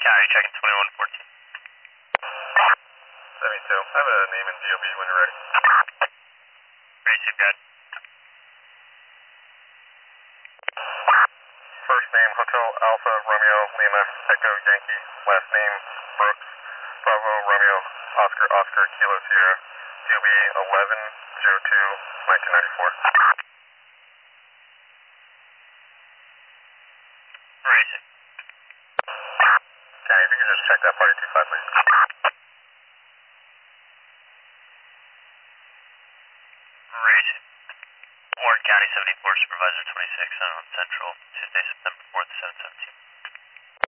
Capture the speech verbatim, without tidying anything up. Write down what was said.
County checking twenty-one fourteen. seventy-two. I have a name in D O B when you're ready. Ready to good. First name, Hotel Alpha Romeo Lima Echo Yankee. Last name, Brooks Bravo Romeo Oscar Oscar Kilo Sierra. D O B eleven oh two nineteen ninety-four. Ready to. County, if you could just check that party two five, please. Ready to. Warren County seventy-four, Supervisor twenty-six, on Central, Tuesday, September fourth, seven seventeen.